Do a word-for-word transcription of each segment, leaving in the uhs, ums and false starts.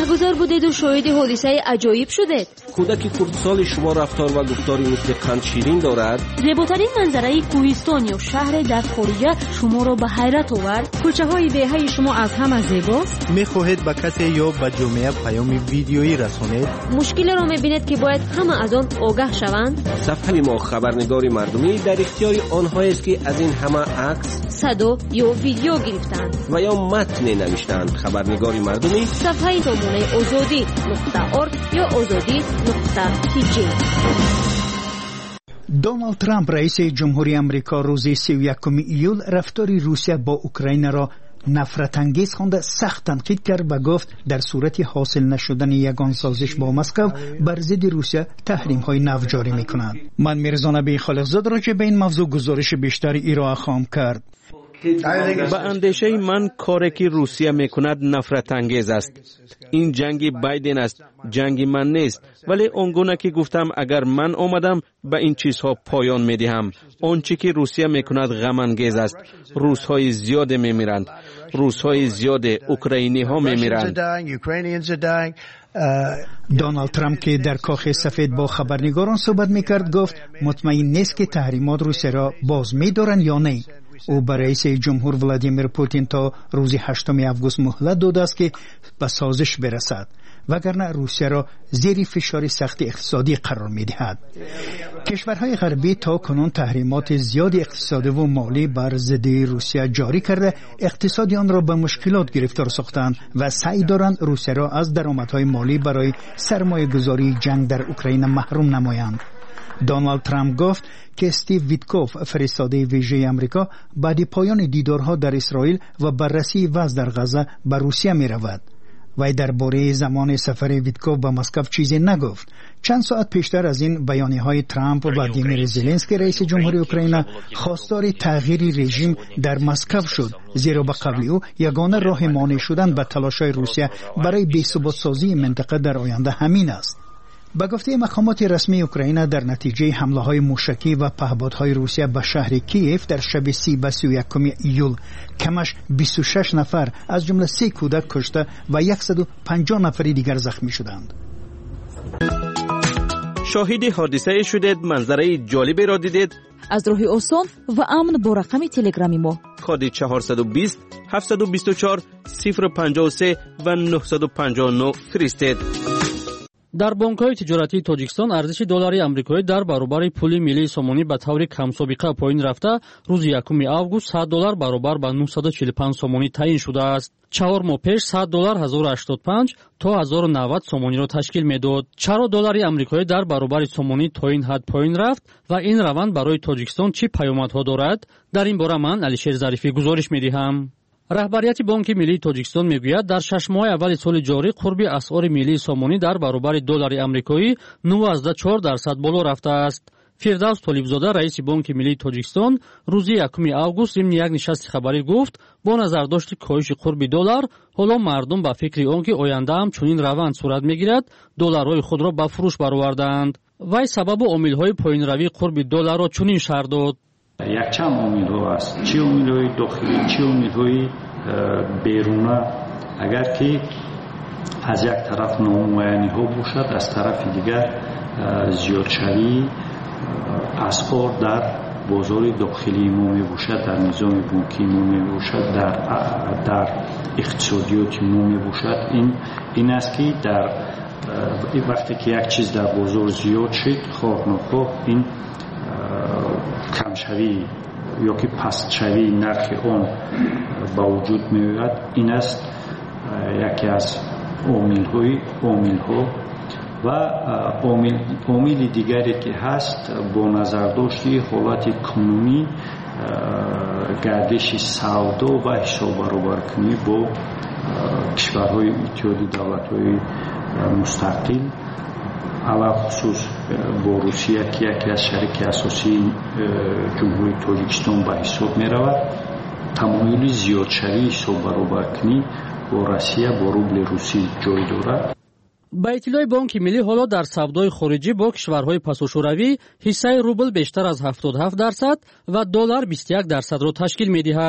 گذار بودید و شاهد حادثه عجایب شدید. کودک خردسال شما رفتار و گفتاری مثل قند شیرین دارد. زیباترین منظره کوهستان یا شهر در خارج شما را به حیرت آورد. کوچه های دهه شما از همه زیباست. میخواهید به کسی یا به جامعه پیام ویدیویی رسانید؟ مشکل را میبینید که باید همه از آن آگاه شوند. صفحه ما خبرنگار مردمی در اختیار آنهایی است که از این همه عکس، صدا یا ویدیو گرفتند و یا متن نوشتند. خبرنگار مردمی صفحه تامونه آزادی نقطه ارگ یا آزادی نقطه تیجی. دونالد ترامپ رئیس جمهوری آمریکا روز سی و یکم ایول رفتار روسیه با اوکراین را نفرت انگیز خوانده سخت تنقید کرد و گفت در صورت حاصل نشدن یگان سازش با مسکو بر ضد روسیه تحریم های نو جاری میکنند. من میرزا نبی خالقزاد راجع به این موضوع گزارش بیشتری ارائه خواهم کرد. با اندیشه من کاری که روسیه میکند نفرت انگیز است. این جنگ بایدن است، جنگ من نیست. ولی اونگونه که گفتم اگر من آمدم به این چیزها پایان میدهم. آنچه که روسیه میکند غم انگیز است. روس‌های زیاد میمیرند. روس‌های زیاد اوکراینی ها میمیرند. دونالد ترامپ که در کاخ سفید با خبرنگاران صحبت میکرد گفت مطمئن نیست که تحریمات روسیه را باز می‌دارند یا نه. او برای رئیس جمهور ولادیمیر پوتین تا روز هشتم آگوست مهلت داده است که به سازش برسد وگرنه روسیه را زیر فشار سخت اقتصادی قرار می‌دهد. کشورهای غربی تا کنون تحریمات زیاد اقتصادی و مالی بر ضد روسیه جاری کرده اقتصاد آن را به مشکلات گرفتار ساختند و سعی دارند روسیه را از درآمدهای مالی برای سرمایه‌گذاری جنگ در اوکراین محروم نمایند. دونالد ترامپ گفت که استیو ویتکوف فرستاده ویژه آمریکا بعد پایان دیدارها در اسرائیل و بررسی وضع در غزه به روسیه می رود. وی درباره زمان سفر ویتکوف به مسکو چیزی نگفت. چند ساعت پیشتر از این بیانیه های ترامپ و ولادیمیر زلنسکی رئیس جمهوری اوکراین خواستار تغییر رژیم در مسکو شد، زیرا به قول او یگانه راه مانع شدن به تلاش‌های روسیه برای بی‌ثبات سازی منطقه در آینده همین است. به گفته مقامات رسمی اوکراین در نتیجه حمله‌های موشکی و پهپادهای روسیه به شهر کیف در شب سی و سی و یکم ایول کمش بیست و شش نفر از جمله سه کودک کشته و صد و پنجاه نفر دیگر زخمی شدند. شاهد حادثه شدید، منظره جالبی را دیدید؟ از راه آسان و امن با رقم تلگرامی ما کد چهارصد و بیست هفتصد و بیست و چهار صفر پنجاه و سه و نهصد و پنجاه و نه فرستید. در بانک‌های تجارتی تاجیکستان ارزش دلاری آمریکایی در برابر پول ملی سومونی به طور کم سابقه پایین رفته روز یکم آگوست صد دلار برابر به نهصد و چهل و پنج سومونی تعیین شده است. چهار ماه پیش صد دلار هزار و هشتاد و پنج تا هزار و نود سومونی را تشکیل میداد. چرا دلاری آمریکایی در برابر سومونی تا این حد پایین رفت و این روند برای تاجیکستان چه پیامدها دارد؟ در این باره من علیشیر ظریفی گزارش می‌دهم. رهبریت بانک ملی تاجیکستان میگوید در شش ماه اول سال جاری قرب اسعار ملی سومونی در برابر دلار آمریکایی نوزده و چهار درصد بالا رفته است. فردوس طالبزاده رئیس بانک ملی تاجیکستان روز یکم آگوست ضمن یک نشست خبری گفت با نظرداشت کاهش قرب دلار حالا مردم به فکر آنکه آینده هم چنین روند صورت میگیرد دلارهای خود را به فروش برآوردند. وی سبب و عامل‌های پایین‌روی قرب دلار را چنین شرح داد: یک چند عامل ها است، چه عامل های داخلی چه عامل های بیرونه. اگر که از یک طرف نامعینی ها باشد از طرف دیگر زیادشوی اسعار در بازار داخلی ما می باشد، در نظام بانکی ما می باشد، در در اقتصادیات ما می باشد. این این است که در وقتی که یک چیز در بازار زیاد شد خواه نخواه این کمشوی یا که پست شوی نرخ آن با وجود می آید. این است یکی از عامل های عامل ها و عامل عامل دیگری که هست با نظر داشتی حالت کنونی گردش سودا و حساب برابر کنی با کشورهای اتحادیه دولت‌های مستقل علاوه خصوص با روسیه که یکی از شریک اساسی جمهوری تاجیکستان به حساب می رود تمایل زیاد شوی حساب برابر کنی با روسیه با روبل روسی جای دارد. با اطلاع بانک ملی حالا در سودای خارجی با کشورهای پساشوروی حصه روبل بیشتر از هفتاد و هفت درصد و دلار بیست و یک درصد را تشکیل می دهد.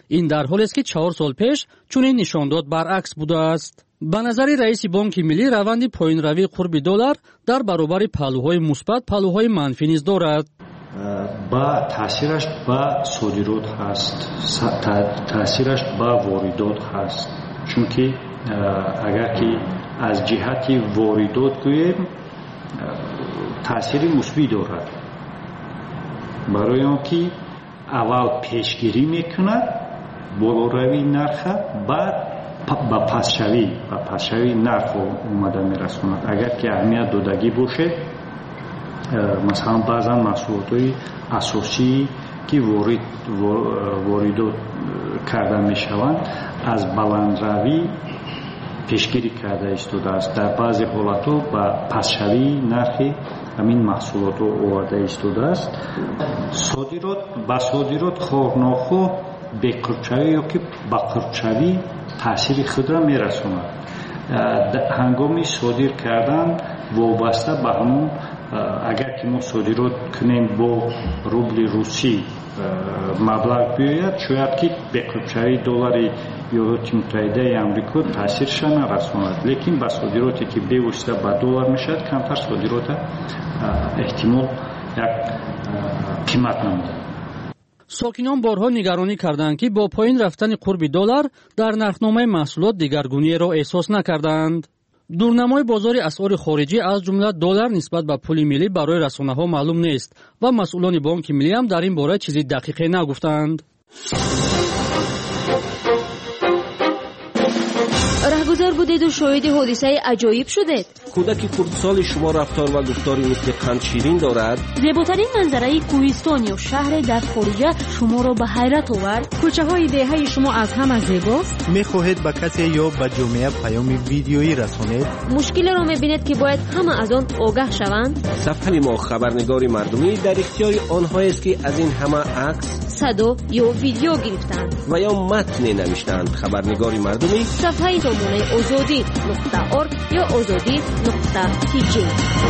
این در حالی است که چهار سال پیش چنین نشان داد برعکس بوده است. به نظر رئیس بانک ملی روند پایین روی قرب دلار در برابر پهلوهای مثبت پهلوهای منفی نیز دارد. با تاثیرش با صادرات هست، تاثیرش با واردات هست. چون که اگر که از جهت واردات گوییم تاثیر مثبت دارد، برای آنکه اول پیشگیری میکند بالاروی نرخ، بعد با پسشوی با پسشوی نرخ اومده میرسوند. اگر که اهمیت دادگی باشه، مثلا بعضا محصولات اساسی که وارد واردات کرده میشوند از بلندروی پیشگیری کرده ایستاده است. در بعضی حالتها با پسشوی نرخ همین محصولات آورده ایستاده است. صادرات با صادرات خورناخو به قرچوی یا که با قرچوی تاثیر خود را میرسوند. هنگامی صادر کردن وابسته به همون، اگر که ما صادرات کنیم با روبل روسی مبلغ بیاید، شاید که به قرچوی دلار ایالات متحده آمریکا تاثیرش نرساند، لیکن با صادراتی که بیوسته با دلار میشد کمتر صادرات احتمال یک قیمت نمیده. ساکنان بارها نگرانی کردند که با پایین رفتن قرب دلار در نرخنامه محصولات دیگرگونی را احساس نکردند. دورنمای بازار اسعار خارجی از جمله دلار نسبت به پول ملی برای رسانه‌ها معلوم نیست و مسئولان بانک ملی هم در این باره چیزی دقیقی نگفتند. رهگذر بودید و شاهد حادثه عجایب شدید. کودک کردستان شما رفتار و گفتاری مثل قند شیرین دارد. زیباترین منظره کوهستان یا شهر در خارجه شما را به حیرت آورد. کوچه های دهه شما از همه زیباست. میخواهید به کسی یا به جامعه پیام ویدیویی رسانید؟ مشکل را میبینید که باید همه از آن آگاه شوند. صفحه ما خبرنگار مردمی در اختیار آنهایی است که از این همه عکس، صدا یا ویدیو گرفتند و یا متن نوشتند. خبرنگار مردمی صفحه تامونه آزادی نقطه ارگ یا آزادی نقطه تی جی.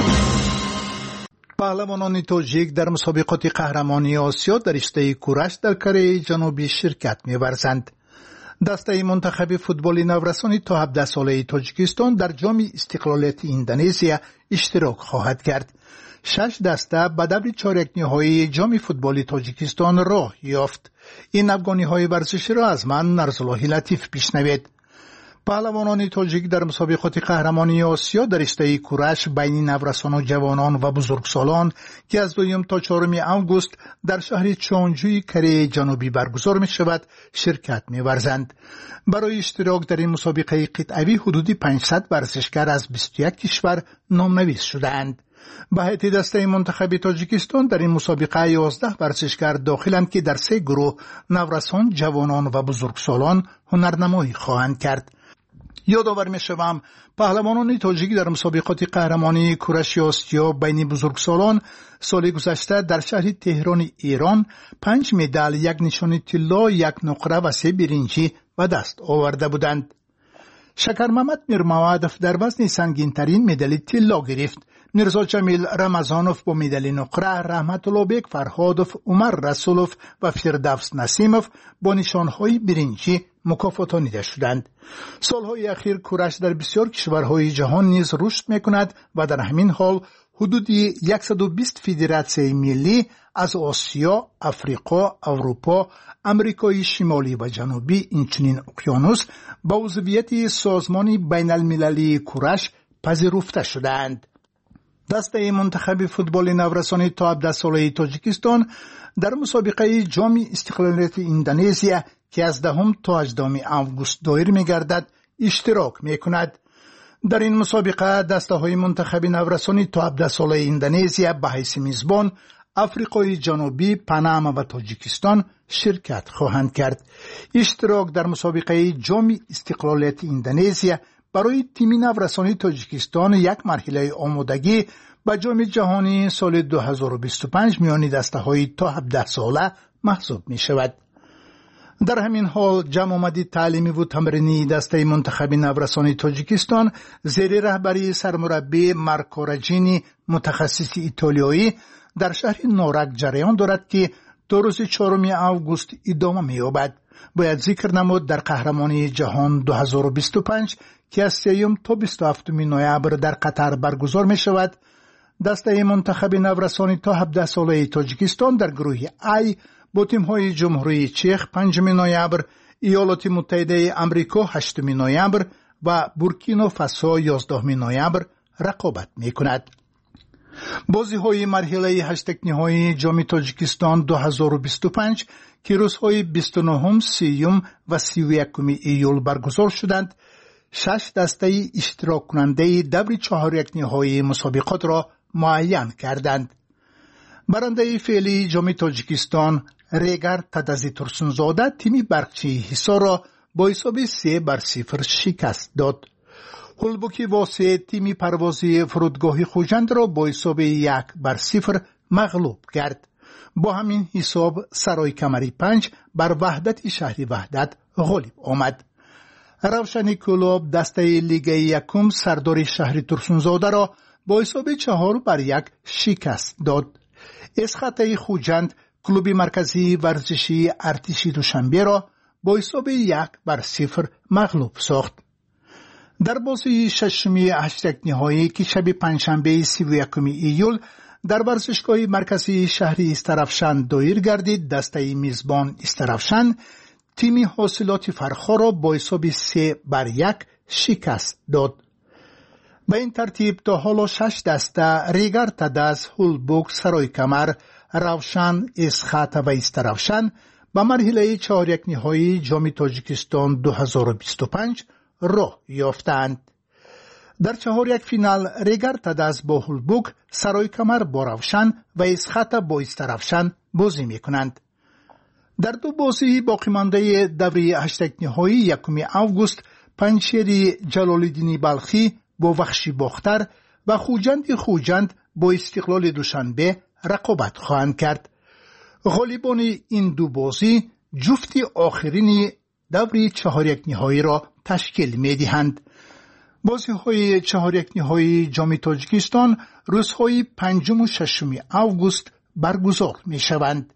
پهلوانان تاجیک در مسابقات قهرمانی آسیا در رشته کورش در کره جنوبی شرکت می‌ورزند. دسته منتخب فوتبال نورسان تا هفده ساله تاجیکستان در جام استقلالیت اندونزیا اشتراک خواهد کرد. شش دسته به دور چهارک نهایی جام فوتبال تاجیکستان راه یافت. این افغانی‌های ورزشی را از من نرزالله لطیف بشنوید. پهلوانان تاجیک در مسابقات قهرمانی آسیا در رشته کورش بین نورسان و جوانان و بزرگسالان که از دوم تا چهارم آگوست در شهر چونجوی کره جنوبی برگزار می شود شرکت می ورزند. برای اشتراک در این مسابقه قطعی حدودی پانصد ورزشکار از بیست و یک کشور نامنویس شدند. به هیئت دسته منتخب تاجیکستان در این مسابقه یازده ورزشکار داخلند که در سه گروه نورسان، جوانان و بزرگسالان هنرنمایی خواهند کرد. یادآور می‌شوم پهلوانان تاجیک در مسابقات قهرمانی کورش آسیا بین بزرگسالان سال گذشته در شهر تهران ایران پنج مدال، یک نشان طلا، یک نقره و سه برنجی به دست آورده بودند. شکر محمد میرموادف در وزن سنگین‌ترین مدال طلا گرفت. میرزا جمیل رمضانوف با مدال نقره، رحمت الله بیگ فرهادوف، عمر رسولوف و فردوس نسیموف با نشانهای برنجی مکافاتانیده شدند. سالهای اخیر کورش در بسیار کشورهای جهان نیز رشد میکند و در همین حال حدودی صد و بیست فدراسیون ملی از آسیا، افریقا، اروپا، امریکای شمالی و جنوبی اینچنین اقیانوس با عضویت سازمان بین المللی کورش پذیرفته شدند. دسته منتخب فوتبال نورسان تا هفده ساله تاجیکستان در مسابقه جام استقلالیت اندونزیا که از دهم تا هجدهم آگوست دایر می‌گردد اشتراک می‌کند. در این مسابقه دسته‌های منتخب نورسان تا هفده ساله اندونزیا به حیث میزبان آفریقای جنوبی، پاناما و تاجیکستان شرکت خواهند کرد. اشتراک در مسابقه جام استقلالیت اندونزیا برای تیم نورسان تاجیکستان یک مرحله آمادگی به جام جهانی سال دو هزار و بیست و پنج میان دسته‌های تا هفده ساله محسوب می شود. در همین حال جمع آمدی تعلیمی و تمرینی دسته منتخب نورسان تاجیکستان زیر رهبری سرمربی مارکو راجینی متخصص ایتالیایی در شهر نورک جریان دارد که تا روز چهارم آگوست ادامه می‌یابد. باید ذکر نمود در قهرمانی جهان دو هزار و بیست و پنج که از سیوم تا بیست و هفتم نوامبر در قطر برگزار می شود، دسته منتخب نورسانی تا هفده ساله تاجیکستان در گروه ای با تیم‌های جمهوری چک پنجم نوامبر، ایالات متحده آمریکا هشتم نوامبر و بورکینافاسو یازدهم نوامبر رقابت می‌کند. بازی‌های مرحله هشت نهایی جام تاجیکستان دو هزار و بیست و پنج که روزهای بیست و نه، سی و سی و یک ایول برگزار شدند، شش دسته اشتراک کننده دور چهار یک نهایی مسابقات را معین کردند. برنده فعلی جام تاجیکستان ریگر تدازی ترسونزاده تیم برقچی حصار را با حساب سه بر صفر شکست داد. هولبوکی واسه تیم پروازی فرودگاهی خوجند را با حساب یک بر صفر مغلوب کرد. با همین حساب سرای کمری پنج بر وحدت شهری وحدت غالب آمد. روشن کلوب دسته لیگ یکم سردار شهر ترسونزاده را با حساب چهار بر یک شکست داد. اسخطه خوجند کلوب مرکزی ورزشی ارتشی دوشنبه را با حساب یک بر صفر مغلوب ساخت. در بازی ششمی هشت نهایی که شب پنجشنبه سی و یکم ایول در ورزشگاه مرکزی شهری استرافشان دایر گردید، دسته میزبان استرافشان تیم حاصلات فرخا را با حساب سه بر یک شکست داد. به این ترتیب تا حالا شش دسته ریگر تداز، هولبوک، سرای کمر، روشن، اسخط و استرافشان به مرحله چهار یک نهایی جام تاجیکستان دو هزار و بیست و پنج راه یافتند. در چهار یک فینال ریگر تداز با هولبوک، سرای کمر با روشن و اسخط با استرافشان بازی می کنند. در دو بازی باقی مانده دوره هشت نهایی یکم آگوست پنچری جلال‌الدین بلخی با وخشی باختر و خوجند خوجند با استقلال دوشنبه رقابت خواهند کرد. غالبان این دو بازی جفت آخرین دوره چهار یک نهایی را تشکیل می دهند. بازی های چهار یک نهایی جام تاجیکستان روزهای پنجم و ششم آگوست برگزار می شوند.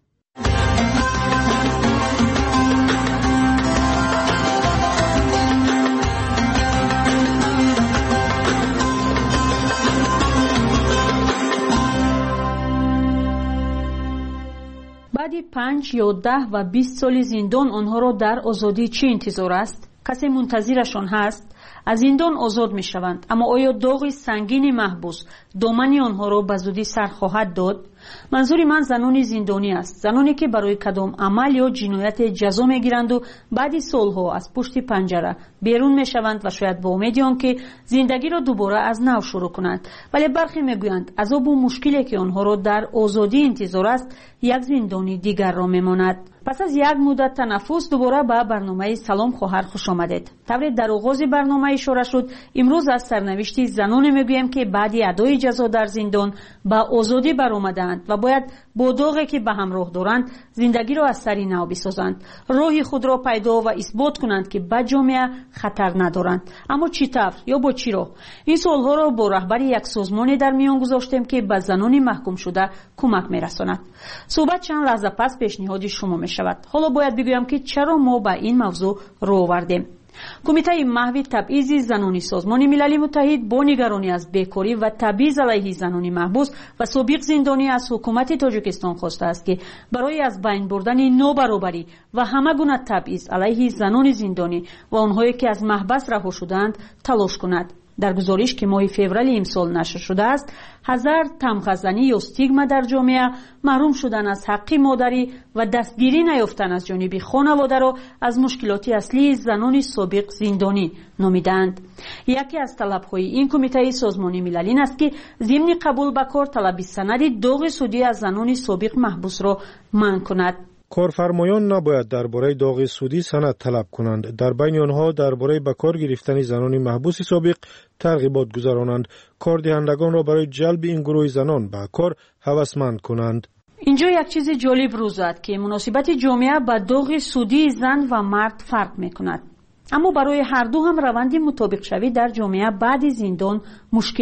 بعد پنج یا ده و بیست سال زندان آنها را در آزادی چه انتظار است؟ کسی منتظرشان هست؟ از زندان آزاد می شوند، اما آیا داغ سنگین محبوس دامن آنها را به زودی سر خواهد داد؟ منظور من زنان زندانی است، زنانی که برای کدام عمل یا جنایت جزا می گیرند و بعد سالها از پشت پنجره بیرون می شوند و شاید با امید آنکه زندگی را دوباره از نو شروع کنند، ولی برخی می گویند عذاب و مشکلی که آنها را در آزادی انتظار است یک زندانی دیگر را می ماند. پس از یک مدت تنفس دوباره به برنامه سلام خواهر خوش آمدید. طبعا در آغاز برنامه اشاره شد، امروز از سرنوشت زنان میگویم که بعد ادای جزا در زندان به آزادی برآمدند و باید با داغی که به همراه دارند زندگی را از سری نو بسازند، راه خود را پیدا و اثبات کنند که به جامعه خطر ندارند. اما چطور یا با چی راه؟ این سوالها را با رهبر یک سازمانی در میان گذاشتیم که به زنان محکوم شده کمک میرساند. صحبت چند لحظه پس پیشنهاد شما می شود. حالا باید بگویم که چرا ما به این موضوع رو آوردیم. کمیته محو تبعیض زنانی سازمان ملل متحد با نگرانی از بیکاری و تبعیض علیه زنان محبوس و سابق زندانی از حکومت تاجیکستان خواسته است که برای از بین بردن نابرابری و همه گونه تبعیض علیه زنان زندانی و آنهایی که از محبس رها شدند تلاش کند. در گزارش که ماه فوریه امسال نشر شده است، هزار تمغزنی یا استیگما در جامعه، محروم شدن از حق مادری و دستگیری نیافتن از جانب خانواده را از مشکلات اصلی زنان سابق زندانی نامیدند. یکی از طلب‌های این کمیته سازمان ملل این است که ضمن قبول به کار طلب سند داغ سودی از زنان سابق محبوس را منع کند. کارفرمایان نباید درباره داغ سودی سند طلب کنند. در بین آنها درباره به کار گرفتن زنان محبوس سابق ترغیبات گذارانند، کاردهندگان را برای جلب این گروه زنان به کار هوسمند کنند. اینجا یک چیز جالب روز زد که مناسبت جامعه با داغ سودی زن و مرد فرق میکند. اما برای هر دو هم روند مطابق شوی در جامعه بعد زندان مشکل است.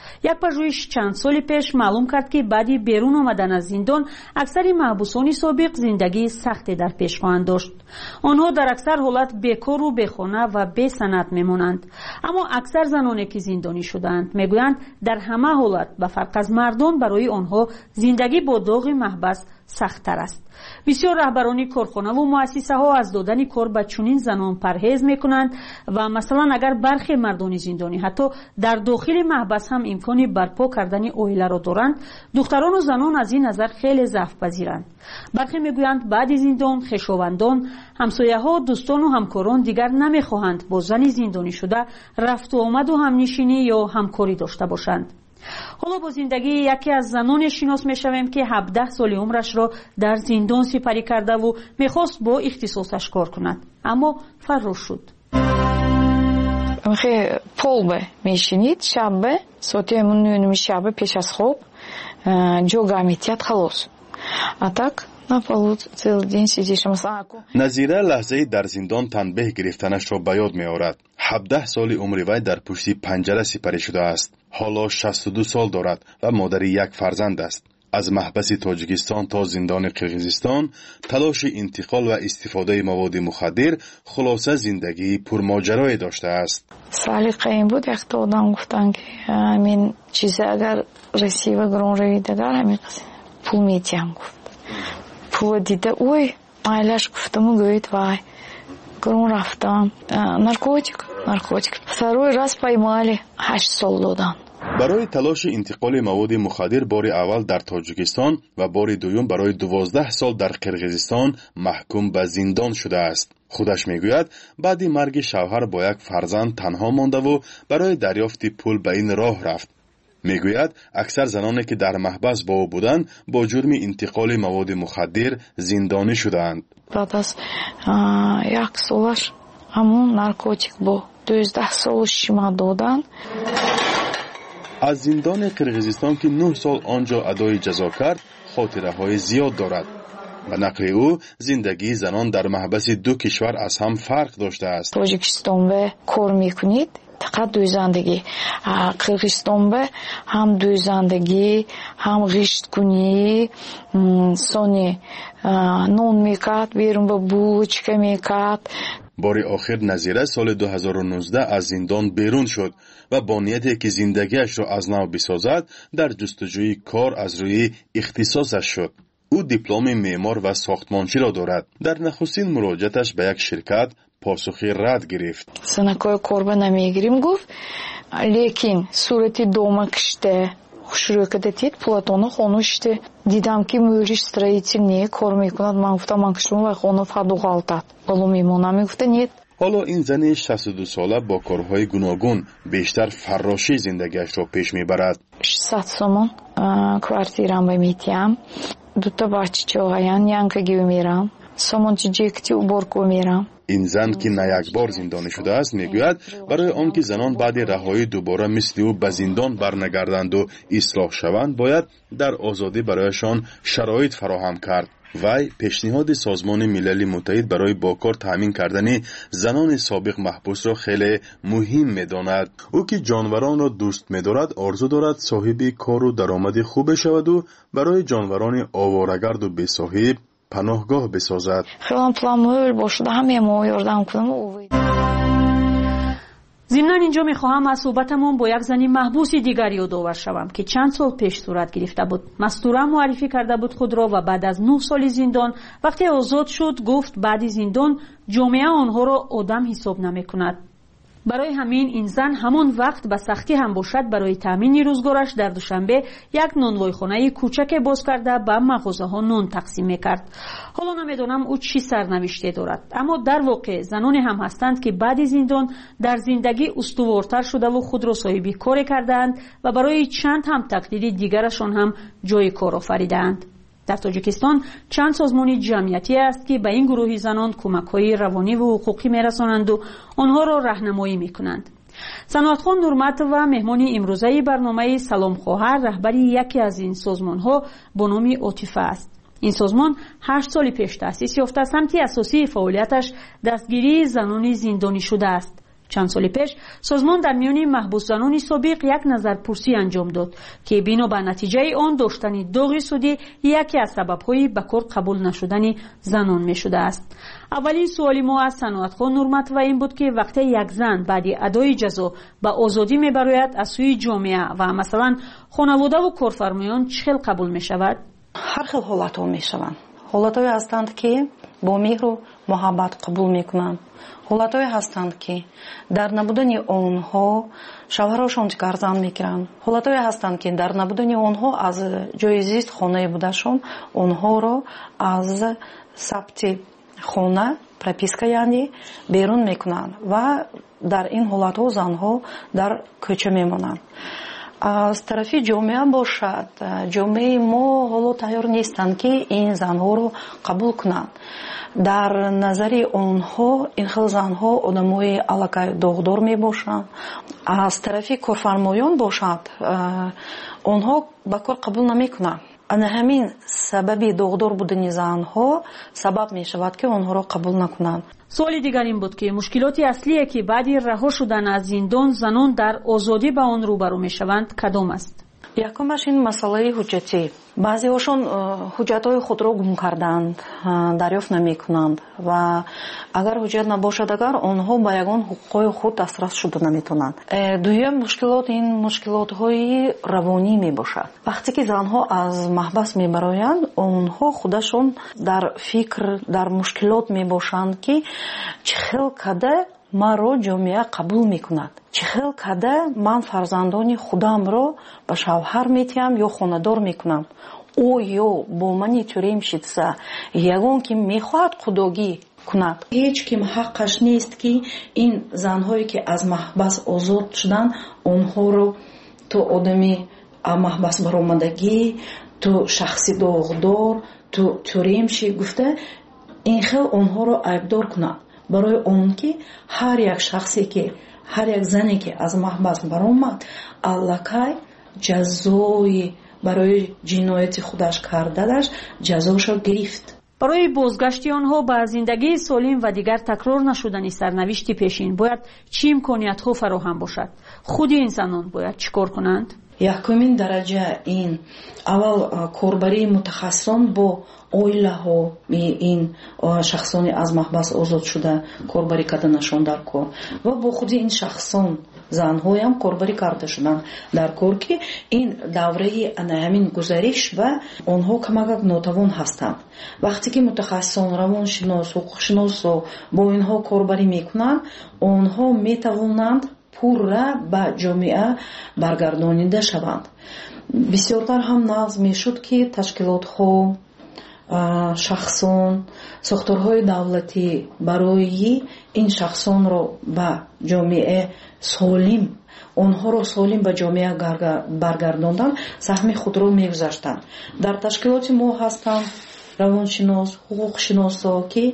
یک پژوهش چند سال پیش معلوم کرد که بعدی بیرون آمدن از زندان اکثر محبوسان سابق زندگی سختی در پیش خواهند داشت. آنها در اکثر حالت بیکار و بیخانه و بی سند میمانند. اما اکثر زنانی که زندانی شدند میگویند در همه حالت به فرق از مردان برای آنها زندگی با داغ محبس سخت‌تر است. بسیار رهبران کارخانه و مؤسسه ها از دادن کار به چنین زنان پرهیز میکنند و مثلا اگر برخی مردان زندانی حتی در داخل محبس هم امکان برپا کردن عائله را دارند، دختران و زنان از این نظر خیلی ضعف پذیرند. برخی میگویند بعد زندان خویشاوندان، همسایه ها، دوستان و همکاران دیگر نمیخواهند با زن زندانی شده رفت و آمد و همنشینی یا همکاری داشته باشند. حالا با زندگی یکی از زنان شناس میشویم که هفده سال عمرش را در زندان سپری کرده و میخواست با اختصاصش کار کند، اما فرار شد. خیلی полбе میشینید شبه ساعتی نونمی شبه پیش از خواب جوگا میتید خلاص اتاک نپالود целый день сидишь مثلا. نظیره لحظه در زندان تنبیه گرفتنش را به یاد می آورد. هفده سال عمر وی در پشت پنجره سپری شده است. حالا شصت و دو سال دارد و مادر یک فرزند است. از محبس تاجیکستان تا زندان قرقیزستان تلاش انتقال و استفاده مواد مخدر خلاصه زندگی پرماجرایی داشته است. سلیقه این بود یک تا آدم گفتن که همین چیزی اگر رسی و گرون روی دگر همین پول میتیم گفت. پول دیده اوی مایلش گفتم و گوید وای گرون رفتم نارکوتیک نارکوتیک второй раз поймали هشت سال دادن. برای تلاش انتقال مواد مخدر بار اول در تاجیکستان و بار دوم برای دوازده سال در قرقیزستان محکوم به زندان شده است. خودش میگوید بعد مرگ شوهر با یک فرزند تنها مانده و برای دریافت پول به این راه رفت. میگوید اکثر زنانی که در محبس با او بودند با جرم انتقال مواد مخدر زندانی شدند. بعد از یک سالش همون نارکوتیک با دوازده سالش شما دادن. از زندان قرقیزستان که نه سال آنجا ادای جزا کرد خاطره های زیاد دارد. به نقل او زندگی زنان در محبس دو کشور از هم فرق داشته است. تاجیکستان به کار میکنید فقط دویزندگی، قرقیزستان به هم دویزندگی هم غشت کنی سانی نون میکرد بیرون به بوچکه میکرد. بار آخر نظیره سال دو هزار و نوزده از زندان بیرون شد و با نیتی که زندگیش را از نو بسازد در جستجوی کار از روی اختصاصش شد. او دیپلم معمار و ساختمانچی را دارد. در نخستین مراجعتش به یک شرکت پاسخی رد گرفت. سنکای کار نمیگیریم گفت لیکن صورتی дома киште шуруй кадетит платону хонуште дидам ки мӯриш строительный кор мекунад ман гуфтам ман кишум ва хону фадуғалтад болу мемонам мегуфта нет. حالا این زن شصت و دو ساله با کارهای گوناگون بیشتر فراشی زندگیش را پیش میبرد. ششصد сомон квартирам ба метиам дута баччаҳоян янкаги мерам сомончи ҷекти уборку мерам. این زن که نه یک بار زندانی شده است میگوید برای آنکه زنان بعد رهایی دوباره مثل او به زندان برنگردند و اصلاح شوند باید در آزادی برایشان شرایط فراهم کرد. وی پیشنهاد سازمان ملل متحد برای با کار تامین کردن زنان سابق محبوس را خیلی مهم می‌داند. او که جانوران را دوست می‌دارد آرزو دارد صاحب کار و درآمد خوب شود و برای جانوران آواره‌گرد و بی‌صاحب پناهگاه بسازد. خیلی پلان باشه همه ما یاردم کنم. ضمناً اینجا میخواهم از صحبتمون با یک زنی محبوس دیگر یادآور شوم که چند سال پیش صورت گرفته بود. مستوره معرفی کرده بود خود را و بعد از نه سال زندان وقتی آزاد شد گفت بعد زندان جامعه آنها را آدم حساب نمیکند. برای همین این زن همان وقت به سختی هم باشد برای تامین روزگارش در دوشنبه یک نانوایخانه کوچک باز کرده به مغازه ها نان تقسیم میکرد. حالا نمیدونم او چی سرنوشته دارد، اما در واقع زنانی هم هستند که بعد زندان در زندگی استوارتر شده و خود را صاحب کار کردند و برای چند هم تقدیر دیگرشان هم جای کار آفریدند. در تاجیکستان چند سازمان جمعیتی است که به این گروه زنان کمک‌های روانی و حقوقی می‌رسانند و آنها را راهنمایی می‌کنند. صنعتخان نورمت و مهمان امروزه برنامه سلام خواهر رهبری یکی از این سازمان‌ها با نام عاطفه است. این سازمان هشت سال پیش تأسیس یافته سمت اساسی فعالیتش دستگیری زنان زندانی شده است. چند سال پیش سازمان در میان محبوس زنان سابق یک نظرپرسی انجام داد که بنا به نتیجه آن داشتن داغ سودی یکی از سبب‌های به کار قبول نشدن زنان می شده است. اولین سوالی ما از صنعتخان نورمت و این بود که وقتی یک زن بعد ادای جزا به آزادی می براید از سوی جامعه و مثلا خانواده و کارفرمایان چه خیلی قبول می شود؟ هر خیل حالت‌ها می شوند. حالت‌هایی هستند که با مهر و محبت قبول می کنند. حالت‌هایی هستند که در نبودن آنها شوهرشان فرزند میگیرند. حالت‌هایی هستند که در نبودن آنها از جای زیست خانه بودشان آنها را از ثبت خانه پروپیسکا یعنی بیرون میکنند و در این حالت‌ها زنها در کوچه میمانند. از طرفی جامعه باشد جامعه ما حالا تیار نیستند که این زنها رو قبول کنند. در نظر آنها این خیلی زنها آدمای علاقه داغدار می باشند. از طرفی کارفرمایان باشد آنها به کار قبول نمی کنند. انا همین سبب داغدار بودن زنها سبب می شود که آنها را قبول نکنند. سوال دیگر این بود که مشکلات اصلی که بعد رها شدن از زندان زنان در آزادی به آن روبرو می شوند کدام است؟ یکمش این مسئله حجتی. بعضی هاشون حجت‌های خود را گم کردند، دریافت نمی کنند و اگر حجت نباشد اگر آنها به یگان حقوق خود دسترس شده نمی تونند. دویم مشکلات این مشکلات‌های روانی می باشد. وقتی که زنها از محبس می برایند آنها خودشون در فکر در مشکلات می باشند که چه خیلی کده مرا جامعه قبول میکند، چه خیلی کده من فرزندان خودم را به شوهر میتیم یا خاندار میکنم او یا با من توریم شدسه یگان که میخواهد خداگی کند. هیچ کم حقش نیست که این زنهایی که از محبس آزاد شدن آنها رو تو آدمی محبس برآمدگی تو شخصی داغدار تو توریم شی گفته این خیلی آنها رو عیبدار کند. برای اون که هر یک شخصی که هر یک زنی که از محبس برآمد الکی جزای برای جنایت خودش کردنش جزاش را گرفت. برای بازگشت آنها به زندگی سالم و دیگر تکرار نشدن سرنوشت پیشین باید چه امکانیت‌ها فراهم باشد؟ خود انسانان باید چیکار کنند؟ یکمین درجه این اول کاربری متخصصان با اویله ها این شخصانی از محبس آزاد شده کاربری کردنشان در کار و با خود این شخصان زن‌ها هم کاربری کرده شدن در کار که این دوره همین گزارش و آنها کمک ناتوان هستند. وقتی که متخصصان روانشناس و حقوقشناس با اینها کاربری میکنند آنها میتوانند پورا به جامعه برگردانیده شوند. بسیارتر هم نقض میشد که تشکیلات ها شخصان ساختارهای دولتی برای این شخصان را به جامعه سالم آنها را سالم به جامعه برگرداندن سهم خود را میگذاشتند. در تشکیلات ما هستند روانشناس حقوقشناسا که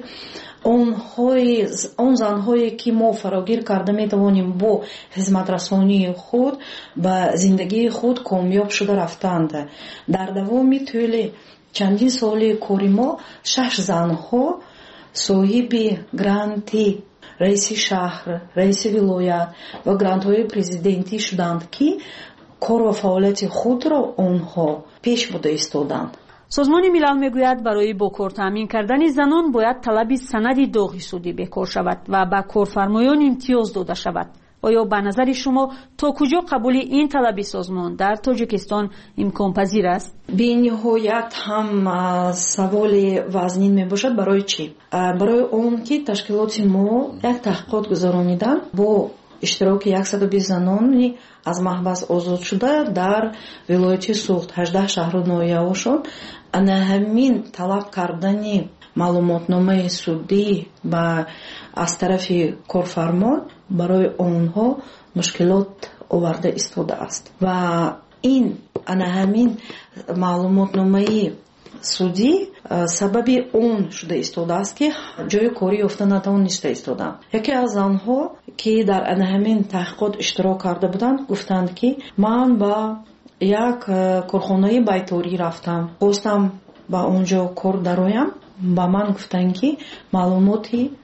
اون زنهایی که ما فراگیر کرده می توانیم با خدمت رسانی خود به زندگی خود کامیاب شده رفتند. در دوام طول چندین سال کاری ما شش زنها صاحب گرانتی رئیس شهر، رئیس ولایت و گرانت‌های پرزیدنتی شدند که کار و فعالیت خود را آنها پیش برده ایستادند. سازمان ملل میگوید برای با کار تامین کردن زنان باید طلب سند داغ سودی بکار شود و به کارفرمایان امتیاز داده شود. آیا به نظر شما تا کجا قبول این طلب سازمان در تاجیکستان امکان پذیر است؟ به نهایت هم سوال وزنین می باشد. برای چی؟ برای اون که تشکیلات ما یک تحقیقات گذرانیدن با اشتراک صد و بیست زنانی از محبس آزاد شده در ولایت سوخت هجده شهر و ناحیه‌هاشون انا همین طلب کردن معلوماتنامه سودی و از طرف کارفرما برای آنها مشکلات آورده ایستاده است و این انا همین معلوماتنامه سودی سبب اون شده ایستاده است که جای کاری یافته نتوانسته ایستادند. یکی از آنها که در انا همین تحقیقات اشتراک کرده بودند گفتند که من با یک کارخانه بیتاری رفتم، خواستم با اونجا کار درایم. با من گفتن که معلوماتی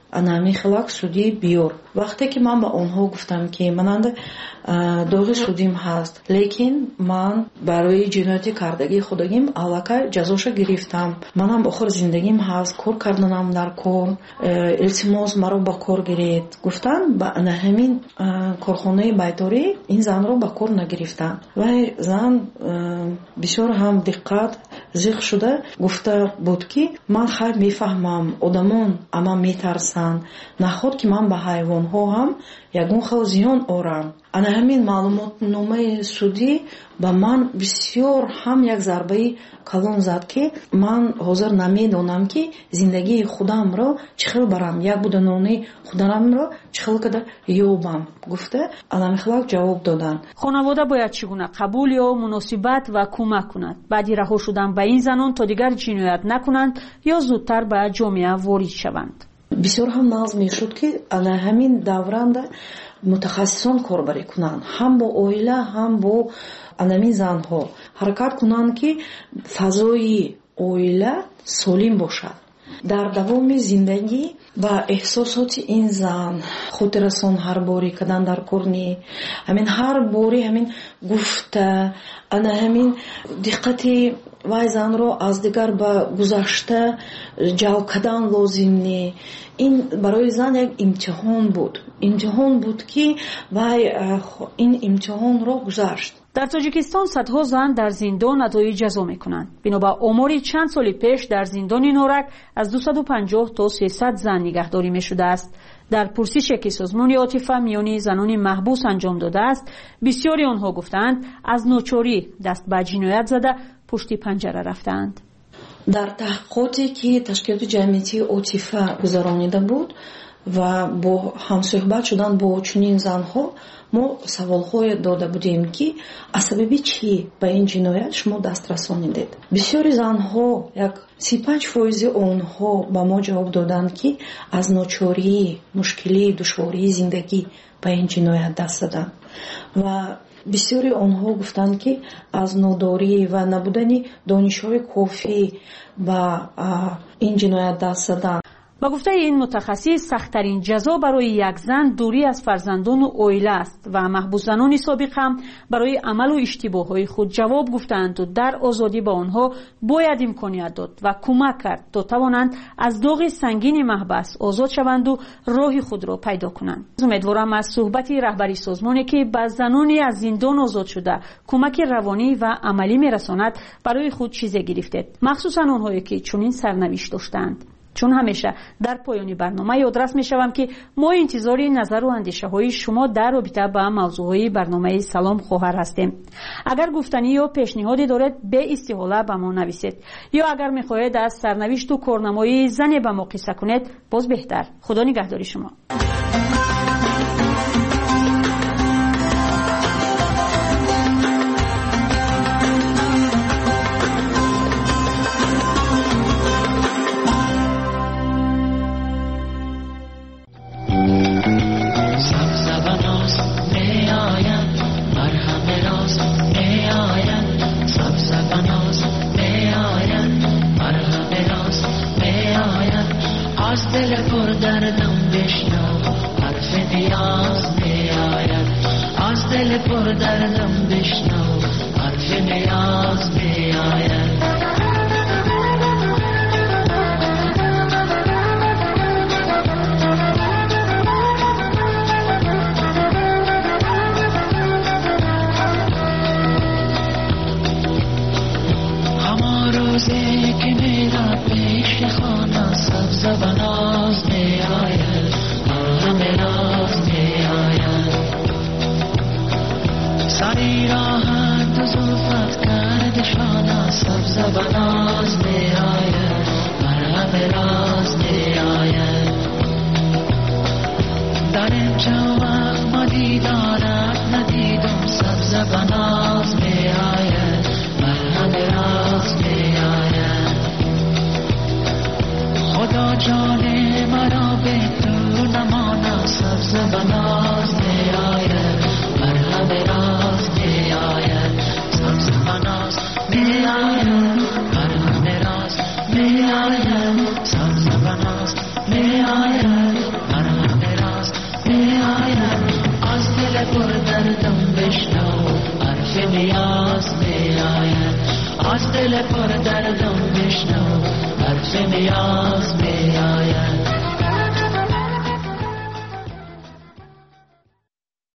анами хилак судӣ биёр. вақте ки ман ба онҳо гуфтам ки мананда доғи судим ҳаст, лекин ман барои ҷинояти кардагии худагим аллакай ҷазоша гирифтам, манам охир зиндагим ҳаст, кор карданам дар кор, илтимос маро ба кор гиред гуфтан, ба ҳамин корхонаи байторӣ ин занро ба кор нагирифтанд. вай зан бисёр ҳам диққат зиқ шуда гуфта буд ки ман хайр мефаҳмам одамон ама метарсанд, наход ки ман ба ҳайвонҳо ҳам ягон хел зиён орам. ана ҳамин маълумотномаи судӣ ба ман бисёр ҳам як зарбаи калон зад ки ман ҳозир намедонам ки зиндагии худамро чӣ хел барам, як буданони хударамро чӣ хел када ёбам гуфта анамихлак ҷавоб доданд. хонавода бояд чӣ гуна қабул ё муносибат ва кӯмак кунад баъди раҳо шудан ба ин занон то дигар ҷиноят накунанд ё зудтар ба ҷомеа ворид шаванд. бисёр ҳам нағз мешуд ки ана ҳамин давранда мутахассисон корбарӣ кунанд, ҳам бо оила ҳам бо анамин занҳо ҳаракат кунанд ки фазои оила солим бошад. дар давоми зиндагӣ ба эҳсосоти ин зан хотиррасон ҳар бори кадан дар корни ҳамин ҳар бори ҳамин гуфта ана ҳамин диққати вай занро аз дигар ба гузашта ҷалб кардан лозим не. ин барои зан як имтиҳон буд. имтиҳон буд ки вай ин имтиҳонро гузашт. дар тоҷикистон садҳо зан дар зиндон адои ҷазо мекунанд. бино ба омори чанд соли пеш дар зиндони норак аз дусаду панҷоҳ то сесад зан нигаҳдорӣ мешудааст. дар пурсише ки созмони отифа миёни занони маҳбус анҷом додааст, бисёри онҳо гуфтанд аз ночорӣ даст ба ҷиноят зада пушти панҷара рафтаанд. дар таҳқиқоте ки ташкилоти ҷамъиятии отифа гузаронида буд ва бо ҳамсӯҳбат шудан бо чунин занҳо мо саволҳое дода будем ки аз сабаби чӣ ба ин ҷиноят шумо даст расонидед. бисёри занҳо як си панҷ фоизи онҳо ба мо ҷавоб доданд ки аз ночорӣ, мушкилӣ, душвории зиндагӣ ба ин ҷиноят даст заданд ва бисёри онҳо гуфтанд ки аз нодорӣ ва набудани донишҳои кофӣ ба ин ҷиноят даст заданд. ба гуфтаи ин мутахассис сахттарин ҷазо барои як зан дурӣ аз фарзандону оила аст ва маҳбусзанони собиқ ҳам барои амалу иштибоҳҳои худ ҷавоб гуфтаанду дар озодӣ ба онҳо бояд имконият дод ва кӯмак кард то тавонанд аз доғи сангини маҳбас озод шаванду роҳи худро пайдо кунанд. умедворам аз суҳбати раҳбари созмоне ки ба занони аз зиндон озод шуда кӯмаки равонӣ ва амалӣ мерасонад барои худ чизе гирифтед, махсусан онҳое ки чунин сарнавишт доштаанд. чун ҳамеша дар поёни барнома ёдрас мешавам ки мо интизори назару андешаҳои шумо дар робита ба мавзӯъҳои барномаи Салом хоҳар ҳастем. агар гуфтанӣ ё пешниҳоде доред бе истиҳола ба мо нависед ё агар мехоҳед аз сарнавишту корнамои зане ба мо қисса кунед, боз беҳтар. худо нигаҳдори шумо. May I پر دردم بشنو حرف نیاز می آید از دل پر دردم بشنو حرف نیاز می آید